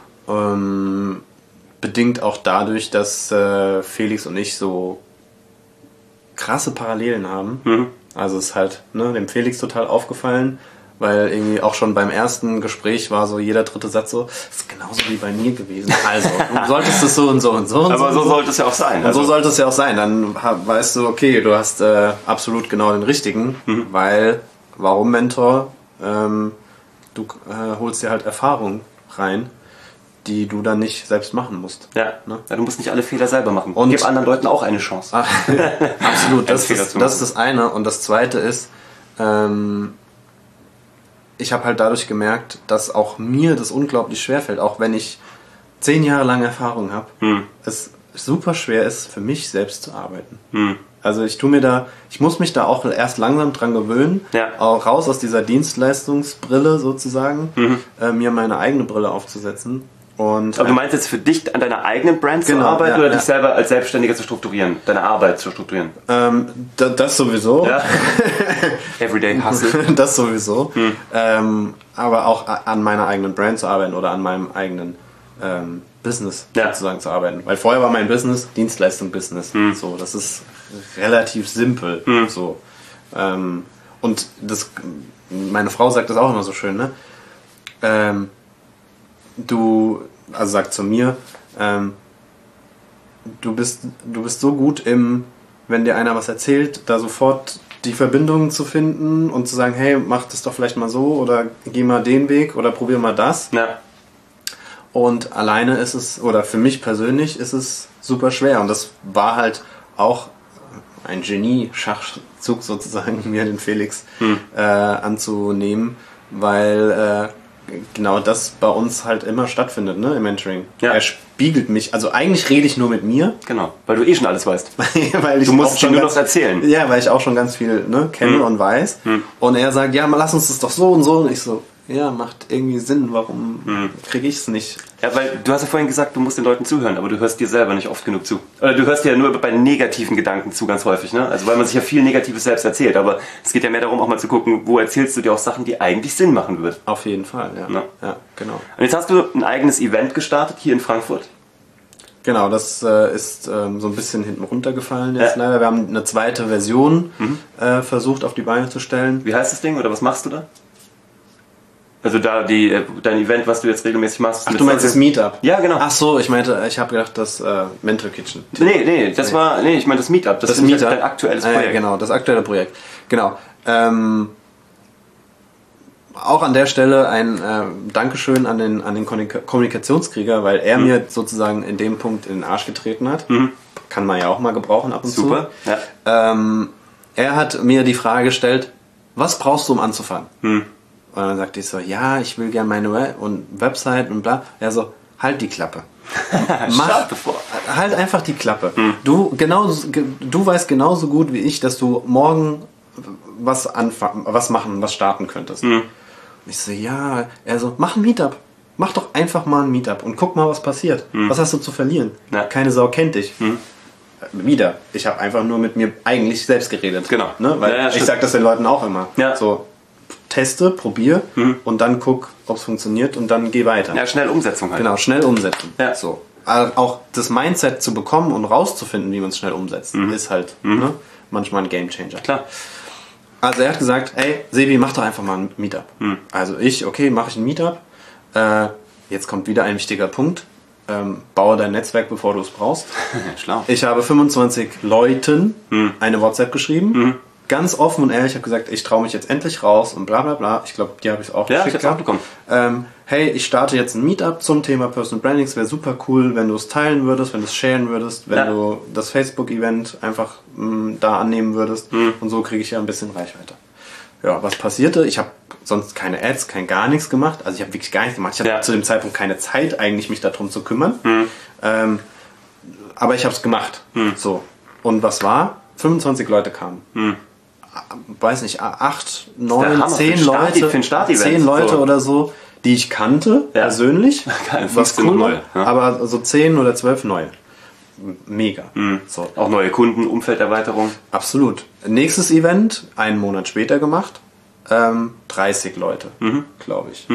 Bedingt auch dadurch, dass Felix und ich so krasse Parallelen haben. Also es ist halt dem Felix total aufgefallen, weil irgendwie auch schon beim ersten Gespräch war so jeder dritte Satz so, das ist genauso wie bei mir gewesen. Also, du solltest es so und so und so. Und aber so sollte es ja auch sein. Und so sollte es ja auch sein. Dann weißt du, okay, du hast absolut genau den richtigen, weil, warum Mentor? Du holst dir halt Erfahrung rein, die du dann nicht selbst machen musst. Ja, ne? Ja, du musst nicht alle Fehler selber machen. Und gib anderen Leuten auch eine Chance. Absolut, das ist das eine. Und das zweite ist, ich habe halt dadurch gemerkt, dass auch mir das unglaublich schwer fällt, auch wenn ich 10 Jahre lang Erfahrung habe, es super schwer ist, für mich selbst zu arbeiten. Also ich muss mich da auch erst langsam dran gewöhnen, auch raus aus dieser Dienstleistungsbrille sozusagen, mir meine eigene Brille aufzusetzen. Und, aber du meinst jetzt für dich an deiner eigenen Brand zu arbeiten oder dich selber als Selbstständiger zu strukturieren, deine Arbeit zu strukturieren? Das sowieso. Ja. Everyday Hustle. Das sowieso. Aber auch an meiner eigenen Brand zu arbeiten oder an meinem eigenen Business sozusagen zu arbeiten. Weil vorher war mein Business Dienstleistung-Business. So, das ist relativ simpel. So. Und meine Frau sagt das auch immer so schön, ne? Also sagt zu mir, du bist so gut wenn dir einer was erzählt, da sofort die Verbindungen zu finden und zu sagen, hey, mach das doch vielleicht mal so oder geh mal den Weg oder probier mal das. Ja. Und alleine ist es, oder für mich persönlich ist es super schwer. Und das war halt auch ein Genie-Schachzug sozusagen, mir den Felix anzunehmen, weil genau das bei uns halt immer stattfindet, ne, im Mentoring. Ja. Er spiegelt mich, also eigentlich rede ich nur mit mir. Genau, weil du schon alles weißt. Weil du musst schon nur noch erzählen. Ja, weil ich auch schon ganz viel kenne und weiß. Und er sagt, ja, mal lass uns das doch so und so. Und ich so, ja, macht irgendwie Sinn, warum kriege ich es nicht? Ja, weil du hast ja vorhin gesagt, du musst den Leuten zuhören, aber du hörst dir selber nicht oft genug zu. Oder du hörst dir ja nur bei negativen Gedanken zu, ganz häufig, ne? Also weil man sich ja viel Negatives selbst erzählt, aber es geht ja mehr darum, auch mal zu gucken, wo erzählst du dir auch Sachen, die eigentlich Sinn machen würden. Auf jeden Fall, ja. Ne? Ja, genau. Und jetzt hast du ein eigenes Event gestartet hier in Frankfurt. Genau, das ist so ein bisschen hinten runtergefallen jetzt leider. Wir haben eine zweite Version versucht auf die Beine zu stellen. Wie heißt das Ding oder was machst du da? Also da dein Event, was du jetzt regelmäßig machst. Ach, du meinst das Meetup? Ja, genau. Ach so, ich habe gedacht, das Mentor Kitchen. Nee, ich meine das Meetup. Das ist Meetup. Dein aktuelles Projekt. Genau, das aktuelle Projekt. Genau. Auch an der Stelle ein Dankeschön an den Kommunikationskrieger, weil er mir sozusagen in dem Punkt in den Arsch getreten hat. Kann man ja auch mal gebrauchen ab und zu. Super. Ja. Er hat mir die Frage gestellt, was brauchst du, um anzufangen? Und dann sagte ich so, ja, ich will gerne meine Website und bla. Er so, halt die Klappe. Halt einfach die Klappe. Du weißt genauso gut wie ich, dass du morgen was starten könntest. Ich so, ja. Er so, mach ein Meetup. Mach doch einfach mal ein Meetup und guck mal, was passiert. Was hast du zu verlieren? Ja. Keine Sau kennt dich. Wieder. Ich habe einfach nur mit mir eigentlich selbst geredet. Genau. Ne? Weil ich sage das den Leuten auch immer. Ja. So, teste, probier und dann guck, ob es funktioniert und dann geh weiter. Ja, schnell Umsetzung halt. Genau, schnell umsetzen. Ja. So. Auch das Mindset zu bekommen und rauszufinden, wie man es schnell umsetzt, ist halt manchmal ein Gamechanger. Klar. Also er hat gesagt, ey, Sebi, mach doch einfach mal ein Meetup. Also mache ich ein Meetup. Jetzt kommt wieder ein wichtiger Punkt. Baue dein Netzwerk, bevor du es brauchst. Schlau. Ich habe 25 Leuten eine WhatsApp geschrieben. Ganz offen und ehrlich, habe gesagt, ich traue mich jetzt endlich raus und bla bla bla. Ich glaube, die habe ich auch geschickt bekommen. Hey, ich starte jetzt ein Meetup zum Thema Personal Branding. Es wäre super cool, wenn du es teilen würdest, wenn du es sharen würdest, wenn du das Facebook-Event einfach da annehmen würdest. Und so kriege ich ja ein bisschen Reichweite. Ja, was passierte? Ich habe sonst keine Ads, gar nichts gemacht. Also ich habe wirklich gar nichts gemacht. Ich hatte zu dem Zeitpunkt keine Zeit, eigentlich mich darum zu kümmern. Aber ich habe es gemacht. So. Und was war? 25 Leute kamen. Weiß nicht, 8, 9, 10 Leute, 10 Leute oder so, die ich kannte, persönlich, was cool, aber so 10 oder 12 neue. Mega. So. Auch neue Kunden, Umfelderweiterung. Absolut. Nächstes Event, einen Monat später gemacht, 30 Leute, glaube ich.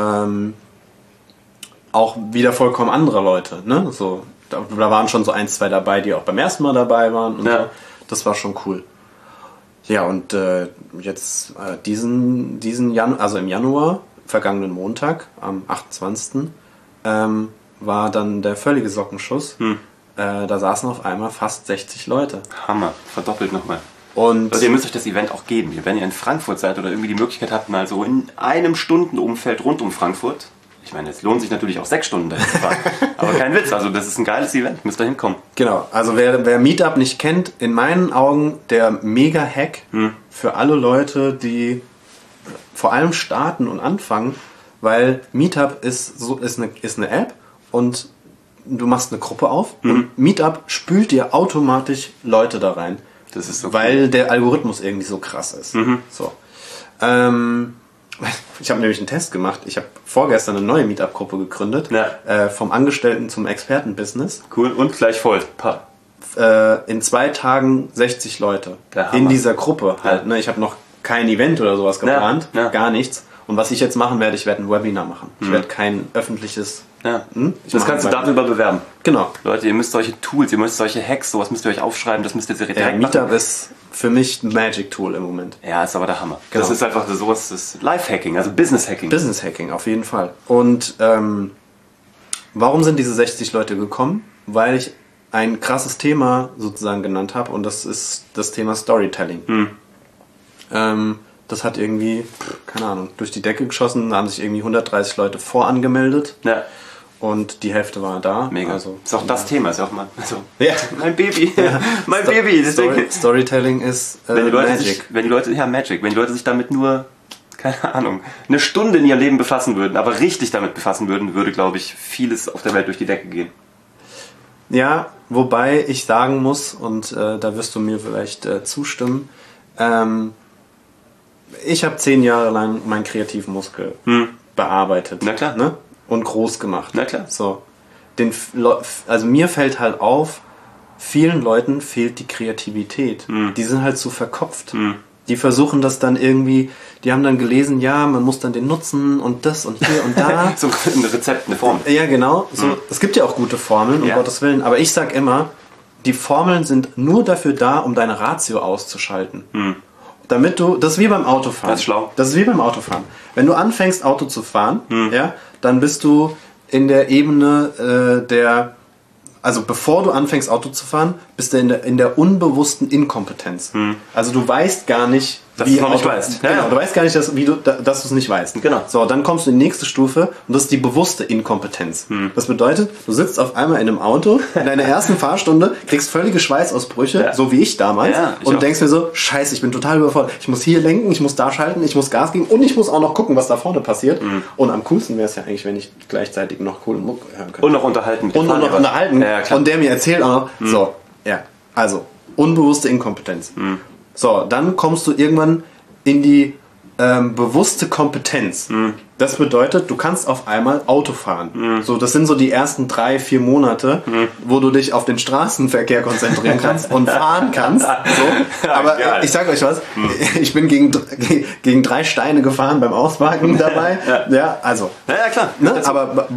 Auch wieder vollkommen andere Leute. Ne? So, da waren schon so 1, 2 dabei, die auch beim ersten Mal dabei waren. Und so. Das war schon cool. Ja, und jetzt diesen also im Januar, vergangenen Montag, am 28. War dann der völlige Sockenschuss. Da saßen auf einmal fast 60 Leute. Hammer, verdoppelt nochmal. Und also ihr müsst euch das Event auch geben. Wenn ihr in Frankfurt seid oder irgendwie die Möglichkeit habt, mal so in einem Stundenumfeld rund um Frankfurt. Ich meine, es lohnt sich natürlich auch 6 Stunden dahin zu fahren. Aber kein Witz, also das ist ein geiles Event, müsst ihr hinkommen. Genau, also wer Meetup nicht kennt, in meinen Augen der Mega-Hack für alle Leute, die vor allem starten und anfangen, weil Meetup ist eine App und du machst eine Gruppe auf und Meetup spült dir automatisch Leute da rein. Das ist so weil cool. Der Algorithmus irgendwie so krass ist. So. Ich habe nämlich einen Test gemacht. Ich habe vorgestern eine neue Meetup-Gruppe gegründet. Ja. Vom Angestellten zum Experten-Business. Cool, und gleich voll. In 2 Tagen 60 Leute. Der Hammer. In dieser Gruppe halt. Ne? Ich habe noch kein Event oder sowas geplant. Ja. Gar nichts. Und was ich jetzt machen werde, ich werde ein Webinar machen. Ich werde kein öffentliches... Ja. Das kannst du darüber bewerben. Genau. Leute, ihr müsst solche Tools, ihr müsst solche Hacks, sowas müsst ihr euch aufschreiben, das müsst ihr direkt machen. Meetup ist für mich ein Magic-Tool im Moment. Ja, ist aber der Hammer. Genau. Das ist einfach sowas, das ist Life-Hacking, also Business-Hacking. Business-Hacking, auf jeden Fall. Und warum sind diese 60 Leute gekommen? Weil ich ein krasses Thema sozusagen genannt habe und das ist das Thema Storytelling. Das hat irgendwie, keine Ahnung, durch die Decke geschossen, da haben sich irgendwie 130 Leute vorangemeldet. Ja. Und die Hälfte war da. Mega. Also, ist auch das Thema, ist auch mal. Also, ja. Mein Baby. Mein Baby. Deswegen. Storytelling ist wenn die Leute Magic. Wenn die Leute sich damit nur, keine Ahnung, eine Stunde in ihr Leben befassen würden, aber richtig damit befassen würden, würde, glaube ich, vieles auf der Welt durch die Decke gehen. Ja, wobei ich sagen muss, und da wirst du mir vielleicht zustimmen, ich habe 10 Jahre lang meinen Kreativmuskel bearbeitet. Na klar. Ne? Und groß gemacht. Na klar. So. Also mir fällt halt auf, vielen Leuten fehlt die Kreativität. Die sind halt so verkopft. Die versuchen das dann irgendwie, die haben dann gelesen, ja, man muss dann den nutzen und das und hier und da. So ein Rezept, eine Formel. Ja, genau. So, es gibt ja auch gute Formeln, um Gottes Willen. Aber ich sag immer, die Formeln sind nur dafür da, um deine Ratio auszuschalten. Damit du, das ist wie beim Autofahren. Das ist schlau. Das ist wie beim Autofahren. Wenn du anfängst, Auto zu fahren, dann bist du in der Ebene also bevor du anfängst, Auto zu fahren, bist du in der unbewussten Inkompetenz. Also du weißt gar nicht, dass du es noch nicht weißt. Genau, du weißt gar nicht, dass du es nicht weißt. Genau. So, dann kommst du in die nächste Stufe und das ist die bewusste Inkompetenz. Das bedeutet, du sitzt auf einmal in einem Auto, in deiner ersten Fahrstunde, kriegst völlige Schweißausbrüche, so wie ich damals, und denkst mir so, scheiße, ich bin total überfordert. Ich muss hier lenken, ich muss da schalten, ich muss Gas geben und ich muss auch noch gucken, was da vorne passiert. Und am coolsten wäre es ja eigentlich, wenn ich gleichzeitig noch coole Mucke hören könnte. Und noch unterhalten. Und noch unterhalten. Ja, klar. Und der mir erzählt auch noch, so, ja, also, unbewusste Inkompetenz. So, dann kommst du irgendwann in die bewusste Kompetenz. Das bedeutet, du kannst auf einmal Auto fahren. So, das sind so die ersten 3-4 Monate, wo du dich auf den Straßenverkehr konzentrieren kannst und fahren kannst. So. Aber ich sage euch was, ich bin gegen 3 Steine gefahren beim Ausparken dabei. Ja, also. Ja, klar. Ne? Aber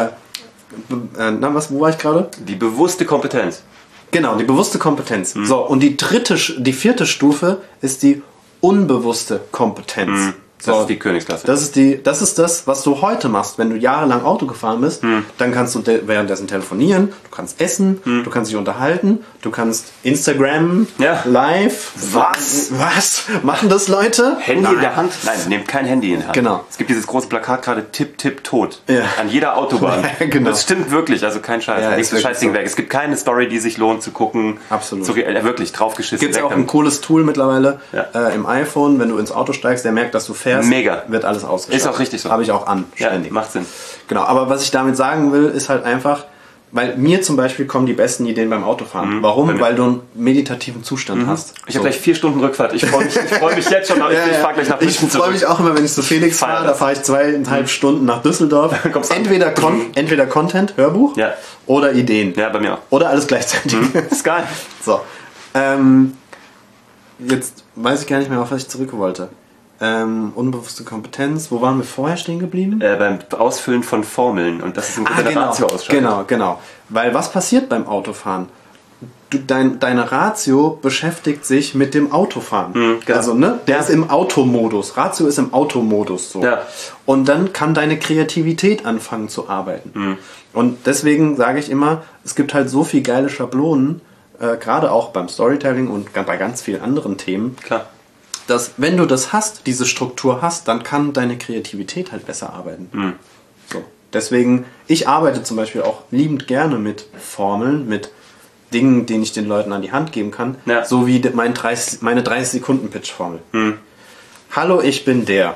wo war ich gerade? Die bewusste Kompetenz. Genau, die bewusste Kompetenz. So, und die 4. Stufe ist die unbewusste Kompetenz. Das So, ist die Königsklasse. das ist das, was du heute machst. Wenn du jahrelang Auto gefahren bist, dann kannst du währenddessen telefonieren, du kannst essen, du kannst dich unterhalten, du kannst Instagram, live. Was? Machen das Leute? Handy in der Hand? Nein, nehmt kein Handy in der Hand. Genau. Es gibt dieses große Plakat gerade, Tipp, Tipp, tot. Ja. An jeder Autobahn. Genau. Das stimmt wirklich, also kein Scheiß. Ja, Legst ist das wirklich Scheißding so. weg. Es gibt keine Story, die sich lohnt zu gucken. Absolut. Wirklich, draufgeschissen. Gibt es weg auch ein damit. cooles Tool mittlerweile Ja. im iPhone, wenn du ins Auto steigst, der merkt, dass du fährst. Mega. Wird alles ausgeschaltet. Ist auch richtig so. Habe ich auch an, Ja, ständig. macht Sinn. Genau, aber was ich damit sagen will, ist halt einfach, weil mir zum Beispiel kommen die besten Ideen beim Autofahren. Warum? Weil du einen meditativen Zustand hast. Ich habe gleich 4 Stunden Rückfahrt. Ich freue mich jetzt schon. Ich fahre gleich nach Ich München freue mich auch immer, wenn ich zu Felix fahre. Da fahre ich 2,5 Stunden nach Düsseldorf. Entweder Content, Hörbuch, oder Ideen. Ja, bei mir auch. Oder alles gleichzeitig. Ist geil. So. Jetzt weiß ich gar nicht mehr, auf was ich zurück wollte. Unbewusste Kompetenz. Wo waren wir vorher stehen geblieben? Beim Ausfüllen von Formeln. Und das ist ein guter Ratio ausschalten. Genau. Weil was passiert beim Autofahren? deine Ratio beschäftigt sich mit dem Autofahren. genau. Also, ne? Der ist im Automodus. Ratio ist im Automodus so. Ja. Und dann kann deine Kreativität anfangen zu arbeiten. Und deswegen sage ich immer, es gibt halt so viel geile Schablonen, gerade auch beim Storytelling und bei ganz vielen anderen Themen, Klar. dass wenn du das hast, diese Struktur hast, dann kann deine Kreativität halt besser arbeiten. So. Deswegen, ich arbeite zum Beispiel auch liebend gerne mit Formeln, mit Dingen, denen ich den Leuten an die Hand geben kann, Ja. so wie meine 30-Sekunden-Pitch-Formel. Hallo, ich bin der.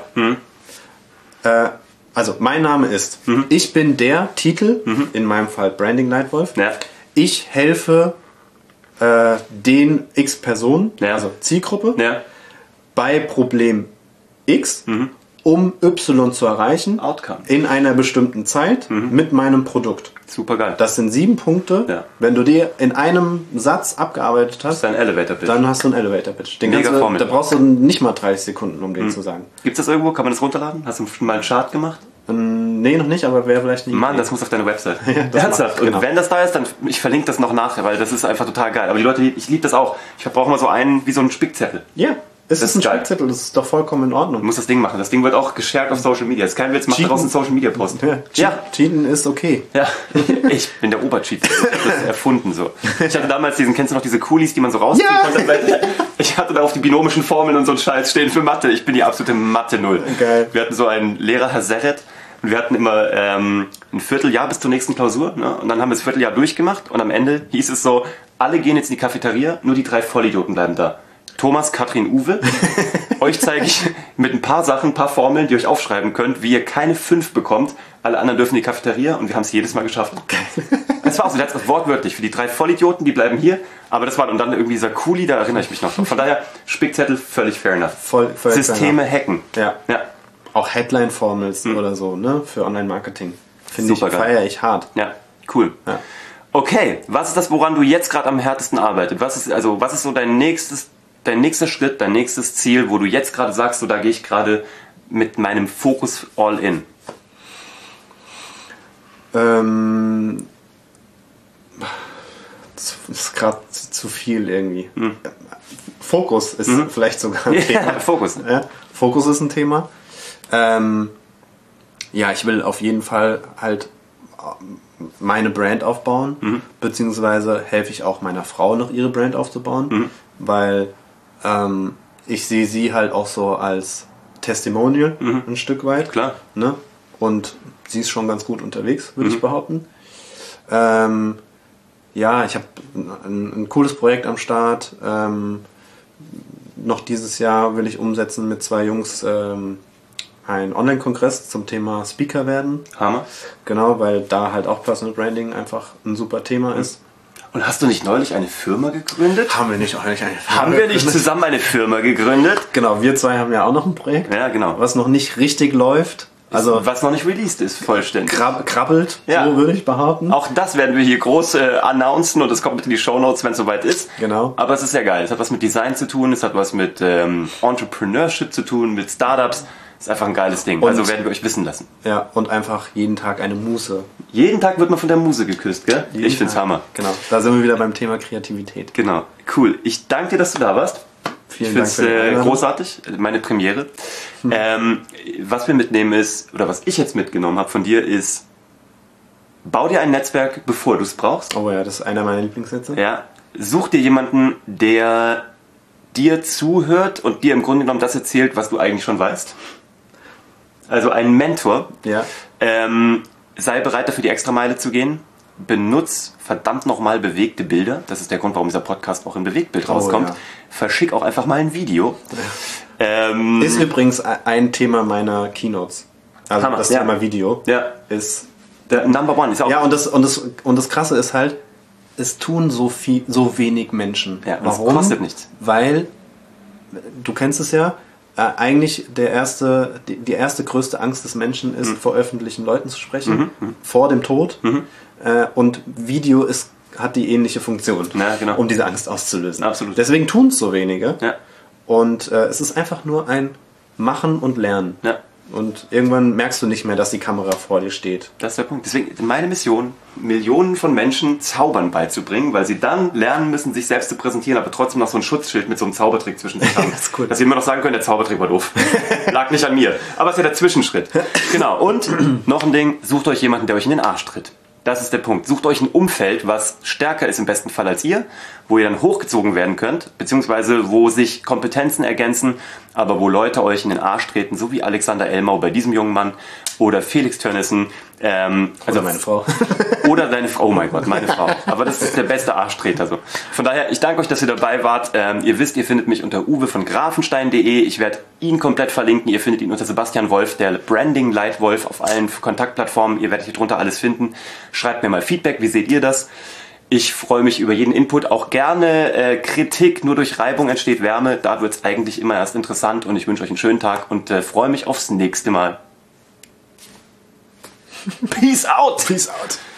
Also, mein Name ist, ich bin der Titel, in meinem Fall Branding Nightwolf. Ja. Ich helfe den X Personen, Ja. also Zielgruppe, Ja. bei Problem X, um Y zu erreichen, Outcome. in einer bestimmten Zeit mit meinem Produkt. Super geil. Das sind 7 Punkte. Ja. Wenn du die in einem Satz abgearbeitet Das hast, ist ein Elevator-Pitch. dann hast du einen Elevator-Pitch. Den Mega kannst du, Formel. da brauchst du nicht mal 30 Sekunden, um den zu sagen. Gibt's das irgendwo? Kann man das runterladen? Hast du schon mal einen Chart gemacht? Nee, noch nicht, aber wäre vielleicht nicht. Mann, das muss auf deine Website. das Ernsthaft. macht, genau. Und wenn das da ist, dann ich verlinke das noch nachher, weil das ist einfach total geil. Aber die Leute, ich liebe das auch. Ich brauche mal so einen, wie so einen Spickzettel. Ja, es Das ist ein ist geil. Spickzettel, das ist doch vollkommen in Du Ordnung. musst das Ding machen. Das Ding wird auch geshared auf Social Media. Das ist kein Witz, mach Cheaten. daraus einen Social Media Post. Ja. Cheaten ist okay. Ja, ich bin der Obercheat. Ich hab das erfunden so. Ich hatte damals kennst du noch diese Coolies, die man so rausziehen Ja. konnte? Ich hatte da auf die binomischen Formeln und so einen Scheiß stehen für Mathe. Ich bin die absolute Mathe-Null. Geil. Wir hatten so einen Lehrer, Herr Serret, und wir hatten immer ein Vierteljahr bis zur nächsten Klausur. Ne? Und dann haben wir das Vierteljahr durchgemacht und am Ende hieß es so, alle gehen jetzt in die Cafeteria, nur die 3 Vollidioten bleiben da. Thomas, Katrin, Uwe. Euch zeige ich mit ein paar Sachen, ein paar Formeln, die ihr euch aufschreiben könnt, wie ihr keine 5 bekommt. Alle anderen dürfen in die Cafeteria und wir haben es jedes Mal geschafft. Das war auch so, der hat das wortwörtlich. Für die 3 Vollidioten, die bleiben hier. Aber das war, und dann irgendwie dieser Coolie, da erinnere ich mich noch. Von daher, Spickzettel, völlig fair enough. Völlig Systeme hacken. Ja. Ja, Auch Headline-Formels oder so, ne? Für Online-Marketing. Finde ich, Supergeil. feiere ich hart. ja, cool. Ja. Okay, was ist das, woran du jetzt gerade am härtesten arbeitest? Was ist so dein nächster Schritt, dein nächstes Ziel, wo du jetzt gerade sagst, so da gehe ich gerade mit meinem Fokus all in? Das ist gerade zu viel irgendwie. Fokus ist vielleicht sogar ein Ja, Thema. Fokus. Ja, Fokus ist ein Thema. Ja, ich will auf jeden Fall halt meine Brand aufbauen, beziehungsweise helfe ich auch meiner Frau noch ihre Brand aufzubauen, weil ich sehe sie halt auch so als Testimonial ein Stück weit. Klar. Ne? Und sie ist schon ganz gut unterwegs, würde ich behaupten. Ja, ich habe ein cooles Projekt am Start. Noch dieses Jahr will ich umsetzen mit 2 Jungs einen Online-Kongress zum Thema Speaker werden. Hammer. Genau, weil da halt auch Personal Branding einfach ein super Thema ist. Und hast du nicht neulich eine Firma gegründet? Haben wir nicht eigentlich eine Firma Haben wir nicht gegründet? zusammen eine Firma gegründet? Genau, wir 2 haben ja auch noch ein Projekt, Ja, genau. was noch nicht richtig läuft. Also Was noch nicht released ist, vollständig. krabbelt, Ja. so würde ich behaupten. Auch das werden wir hier groß announcen und das kommt mit in die Shownotes, wenn es soweit ist. Genau. Aber es ist ja geil. Es hat was mit Design zu tun, es hat was mit Entrepreneurship zu tun, mit Startups. Es ist einfach ein geiles Ding. Und- Also werden wir euch wissen lassen. Ja, und einfach jeden Tag eine Muße. Jeden Tag wird man von der Muse geküsst, gell? Jeden Ich find's Tag. Hammer. Genau, da sind wir wieder beim Thema Kreativität. Genau. Cool. Ich danke dir, dass du da warst. Vielen Ich Dank find's für die Einladung. großartig, meine Premiere. Was wir mitnehmen ist, oder was ich jetzt mitgenommen habe von dir ist, bau dir ein Netzwerk, bevor du es brauchst. Oh ja, das ist einer meiner Lieblingssätze. Ja. Such dir jemanden, der dir zuhört und dir im Grunde genommen das erzählt, was du eigentlich schon weißt. Also ein Mentor. Ja. Sei bereit dafür, die Extrameile zu gehen. Benutz verdammt nochmal bewegte Bilder. Das ist der Grund, warum dieser Podcast auch in Bewegtbild rauskommt. ja. Verschick auch einfach mal ein Video. Ist übrigens ein Thema meiner Keynotes. Also Hammer, das ja. Thema Video Ja, ist. der Number One ist auch. Ja, und das Krasse ist halt, es tun so wenig Menschen. Ja, und es Warum? kostet nichts. Weil, du kennst es ja, eigentlich die erste größte Angst des Menschen ist, vor öffentlichen Leuten zu sprechen, vor dem Tod. Und Video hat die ähnliche Funktion, Ja, genau. um diese Angst auszulösen. Absolut. Deswegen tun es so wenige. Ja. Und es ist einfach nur ein Machen und Lernen. Ja. Und irgendwann merkst du nicht mehr, dass die Kamera vor dir steht. Das ist der Punkt. Deswegen meine Mission, Millionen von Menschen Zaubern beizubringen, weil sie dann lernen müssen, sich selbst zu präsentieren, aber trotzdem noch so ein Schutzschild mit so einem Zaubertrick zwischen sich haben. Das ist cool. Dass sie immer noch sagen können, der Zaubertrick war doof. Lag nicht an mir. Aber es ist ja der Zwischenschritt. Genau. Und noch ein Ding, sucht euch jemanden, der euch in den Arsch tritt. Das ist der Punkt. Sucht euch ein Umfeld, was stärker ist im besten Fall als ihr, wo ihr dann hochgezogen werden könnt, beziehungsweise wo sich Kompetenzen ergänzen, aber wo Leute euch in den Arsch treten, so wie Alexander Elmau bei diesem jungen Mann oder Felix Tönnissen. Also meine Frau. Oder deine Frau, oh mein Gott, meine Frau. Aber das ist der beste Arschtreter. So. Von daher, ich danke euch, dass ihr dabei wart. Ihr wisst, ihr findet mich unter uwe von grafenstein.de. Ich werde ihn komplett verlinken. Ihr findet ihn unter Sebastian Wolf, der Branding Leitwolf auf allen Kontaktplattformen. Ihr werdet hier drunter alles finden. Schreibt mir mal Feedback, wie seht ihr das? Ich freue mich über jeden Input, auch gerne Kritik, nur durch Reibung entsteht Wärme. Da wird es eigentlich immer erst interessant und ich wünsche euch einen schönen Tag und freue mich aufs nächste Mal. Peace out! Peace out!